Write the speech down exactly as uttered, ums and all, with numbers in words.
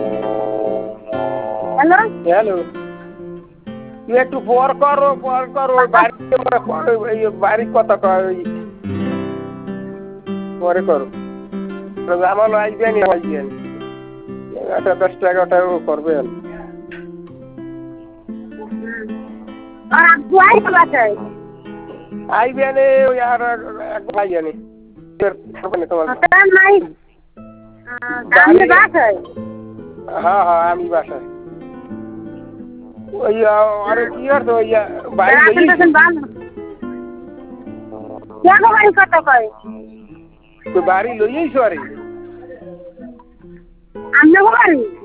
hello hello তুই একটু পর করো পর করো বাড়ি বাড়ি কথা কয় পরে করো আমার আসবেন আসবেন এগারোটা দশটা এগারোটায় করবে আর আব্বু আইছে বাসায় আইবেন ওই আর এক ভাই জানি তোমার নাই আমি বাসায় হ্যাঁ হ্যাঁ আমি বাসায় ওই আরে কি আর তো ওই বাড়ি বাড়ি কত কয় তো বাড়ি লইয়েইছো আরে আমরা বাড়ি